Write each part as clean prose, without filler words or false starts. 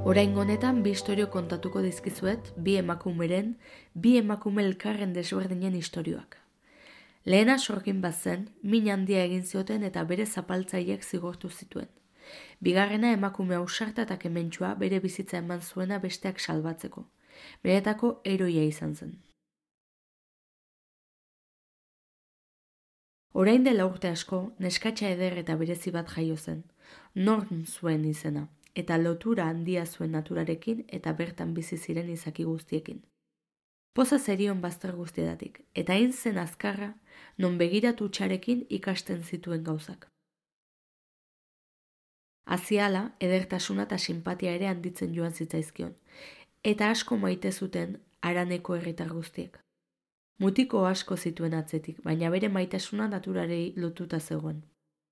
Oraingo honetan bi istorio kontatuko dizkizuet, bi emakume elkarren desberdinen istorioak. Lehena sorgin bat zen, min handia egin zioten eta bere zapaltzaileak zigortu zituen. Bigarrena emakume ausarta eta kementsua bere bizitza eman zuena besteak salbatzeko. Benetako heroia izan zen. Orain dela urte asko, neskatxa eder eta berezi bat jaio zen. Norn zuen izena, eta lotura handia zuen naturarekin eta bertan bizi ziren izaki guztiekin. Poza zerion bazter guztietatik, eta hain zen azkarra, non begiratu txarekin ikasten zituen gauzak. Aziala, edertasuna eta sinpatia ere handitzen joan zitzaizkion, eta asko maite zuten haraneko herritar guztiek. Mutiko asko zituen atzetik, baina bere maitasuna naturarei lotuta zegoen.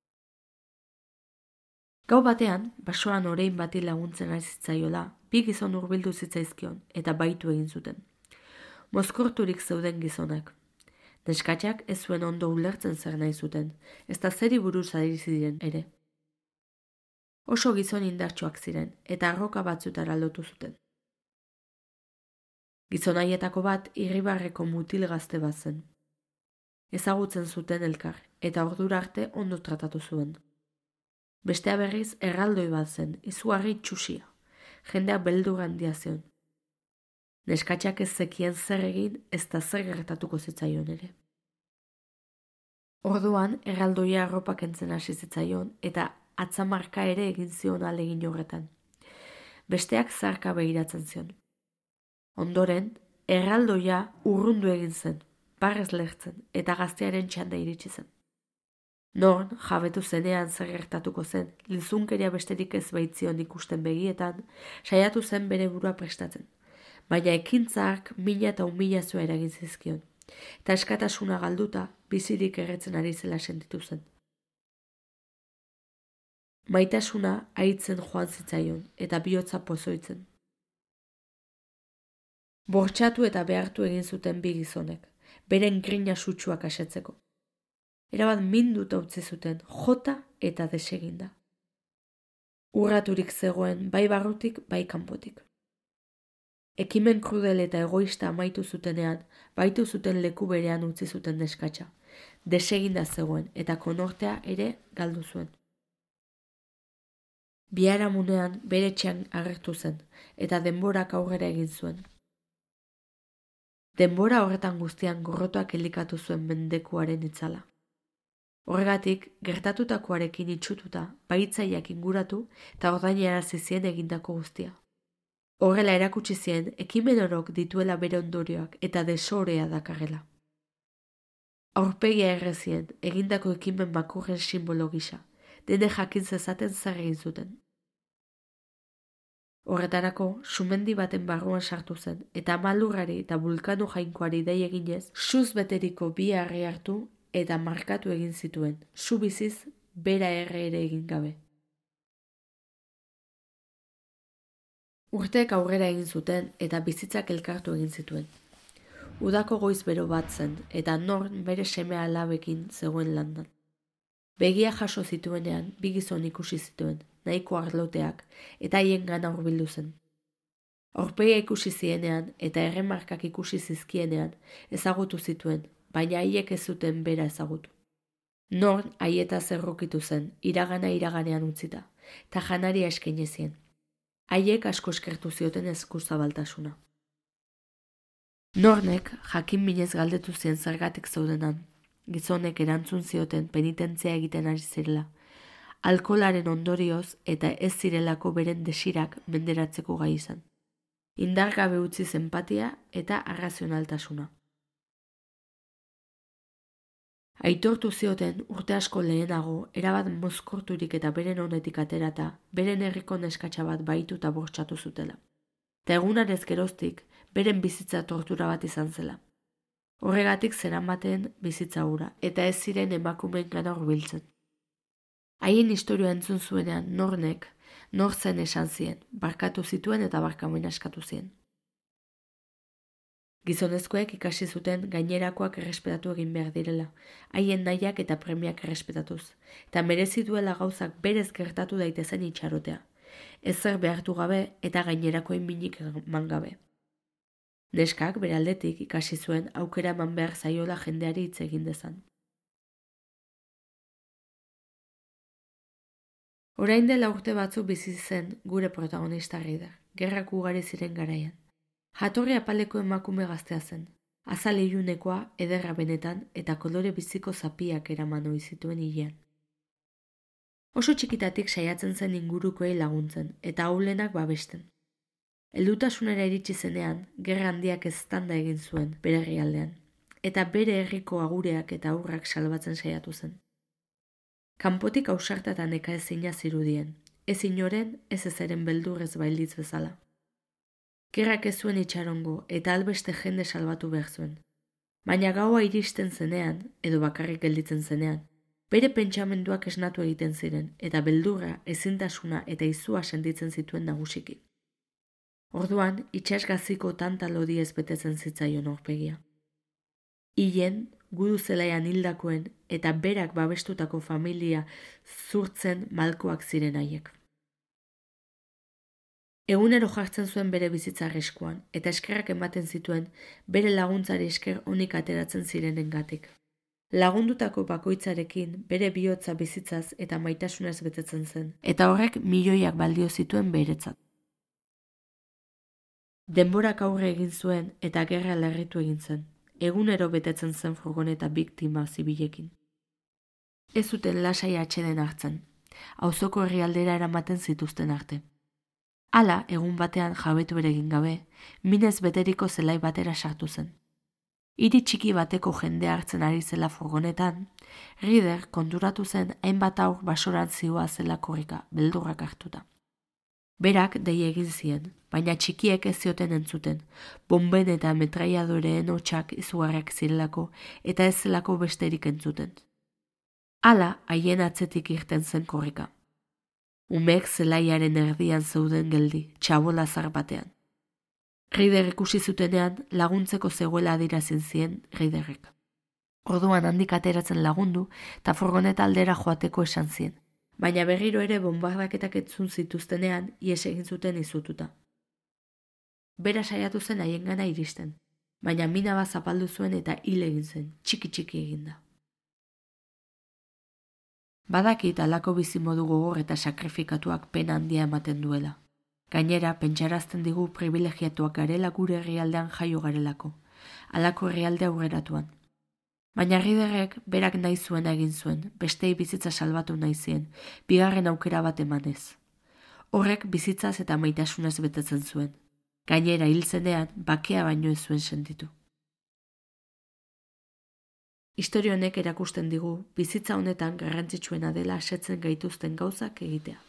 Gau batean, basoan orein bati laguntzen ari zitzaiola, bi gizon hurbildu zitzaizkion eta baitu egin zuten. Mozkorturik zeuden gizonak. Neskatxak ez zuen ondo ulertzen zer nahi zuten, ezta zeri buruz ari ziren ere. Oso gizon indartsuak ziren eta arroka batzutara lotu zuten. Gizonaietako bat irribarreko mutil gazte bat zen. Ezagutzen zuten elkar eta ordura arte ondo tratatu zuen. Bestea berriz erraldoi bat zen, izugarri txusia, jendea beldur handia zion. Neskatxak ez zekien zer egin ez da zer gertatuko zitzaion ere. Orduan, erraldoia arropak entzen hasi zitzaion eta atzamarka ere egin zion ahalegin horretan. Besteak zarka begiratzen zion. Ondoren, erraldoia urrundu egin zen, barrez lehertzen eta gaztearen txanda iritsi zen. Norn, jabetu zenean zer gertatuko zen, lizunkeria besterik ez baitzion ikusten begietan, saiatu zen bere burua prestatzen. Baina ekintzak mina eta humilazioa eragin zizkion, eta eskatasuna galduta bizirik erretzen ari zela sentitu zen. Maitasuna haitzen joan zitzaion eta bihotza pozoitzen. Bortxatu eta behartu egin zuten bi gizonek, beren grina sutsuak asetzeko. Erabat minduta utzi zuten, jota eta deseginda. Urraturik zegoen bai barrutik, bai kanpotik. Ekimen krudel eta egoista amaitu zutenean, baitu zuten leku berean utzi zuten neskatxa. Deseginda zegoen eta konortea ere galdu zuen. Biharamunean bere etxean agertu zen eta denborak aurrera egin zuen. Denbora horretan guztian gorrotoak elikatu zuen mendekuaren itzala. Horregatik, gertatutakoarekin itxututa, baitzaileak inguratu eta ordainarazi zien egindako guztia. Horrela erakutsi zien, ekimen orok dituela bere ondorioak eta desorea dakarrela. Aurpegia errezien, egindako ekimen makurren simbolo gisa, dene jakin zezaten zer egin zuten. Horretarako, sumendi baten barruan sartu zen, eta malurrari eta bulkanu jainkoari dei eginez, suz beteriko bi harri hartu eta markatu egin zituen, su biziz bera erre ere egin gabe. Urteek aurrera egin zuten eta bizitzak elkartu egin zituen. Udako goiz bero bat zen eta Norn bere seme alabekin zegoen landan. Begia jaso zituenean bi gizon ikusi zituen, nahiko arloteak, eta haien gana hurbildu zen. Aurpegia ikusi zienean eta erremarkak ikusi zizkienean ezagutu zituen, baina haiek ez zuten bera ezagutu. Norn haieta zerrukitu zen, iraganean utzita, eta janaria eskaini zien. Haiek asko eskertu zioten eskuzabaltasuna. Nornek jakin minez galdetu zien zergatik zeudenan. Gizonek erantzun zioten penitentzia egiten ari zirela, alkoholaren ondorioz eta ez zirelako beren desirak menderatzeko gai izan. Indargabe utzi empatia eta arrazionaltasuna. Aitortu zioten urte asko lehenago, erabat mozkorturik eta beren onetik aterata, beren herriko neskatxa bat baitu eta bortxatu zutela. Eta egunarez geroztik, beren bizitza tortura bat izan zela. Horregatik zeramaten bizitza hura, eta ez ziren emakumeen gana hurbiltzen. Haien historia entzun zuenean Nornek, nor zen esan zien, barkatu zituen eta barkamena eskatu zien. Gizonezkoek ikasi zuten gainerakoak errespetatu egin behar direla, haien nahiak eta premiak errespetatuz, eta merezi duela gauzak berez gertatu daitezen itxarotea, ezer behartu gabe eta gainerakoen minik eman gabe. Neskak bere aldetik ikasi zuen aukera eman behar zaiola jendeari hitz egin dezan. Orain dela urte batzu bizi zen gure protagonista Ryder, gerrak ugari ziren garaian. Jatorri apaleko emakume gaztea zen, azal ilunekoa, ederra benetan eta kolore biziko zapiak eraman ohi zituen hilean. Oso txikitatik saiatzen zen ingurukoei laguntzen eta ahulenak babesten. Heldutasunera iritsi zenean, gerra handiak eztanda egin zuen bere herrialdean, eta bere herriko agureak eta haurrak salbatzen saiatu zen. Kanpotik ausartatan nekaezina zirudien, ez inoren, ez ezeren beldurrez bailitz bezala. Gerrak ez zuen itxarongo eta albeste jende salbatu behar zuen. Baina gaua iristen zenean, edo bakarrik gelditzen zenean, bere pentsamenduak esnatu egiten ziren eta beldurra, ezintasuna eta izua sentitzen zituen nagusiki. Orduan, itsasgaziko tanta lodiez betetzen zitzaion aurpegia. Hilen, gudu zelaian hildakoen eta berak babestutako familia zurtzen malkoak ziren haiek. Egunero jartzen zuen bere bizitza arriskuan eta eskerrak ematen zituen bere laguntzari esker onik ateratzen zirenengatik. Lagundutako bakoitzarekin bere bihotza bizitzaz eta maitasunez betetzen zen, eta horrek milioiak baldio zituen beretzat. Denborak aurre egin zuen eta gerra larritu egin zen. Egunero betetzen zen furgoneta biktima zibilekin. Ez zuten lasai atxeden hartzen, auzoko herrialdera eramaten zituzten arte. Hala, egun batean jabetu ere egin gabe, minez beteriko zelai batera sartu zen. Hiri txiki bateko jende hartzen ari zela furgonetan, Ryder konturatu zen hainbat haur basoran zihoa zela korrika, beldurrak hartuta. Berak dei egin zien, baina txikiek ez zioten entzuten, bomben eta metraiadoreen hotsak izugarriak zirelako eta ez zelako besterik entzuten. Hala, haien atzetik irten zen korrika. Umeek zelaiaren erdian zeuden geldi, txabola zar batean. Ryder ikusi zutenean laguntzeko zegoela adirazin zien Ryderrek. Orduan handik ateratzen lagundu eta furgoneta aldera joateko esan zien. Baina berriro ere bombardaketak entzun zituztenean ihes egin zuten izututa. Bera saiatu zen haiengana iristen, baina mina bat zapaldu zuen eta hil egin zen, txiki eginda. Badakit halako bizimodu gogor eta sakrifikatuak pena handia ematen duela. Gainera, pentsarazten digu privilegiatuak garela gure herrialdean jaio garelako, halako herrialde aurreratuan. Baina Ryderrek berak nahi zuena egin zuen, bestei bizitza salbatu nahi zien, bigarren aukera bat emanez. Horrek bizitzaz eta maitasunez betetzen zuen. Gainera hil zenean, bakea baino ez zuen sentitu. Istorio honek erakusten digu, bizitza honetan garrantzitsuena dela asetzen gaituzten gauzak egitea.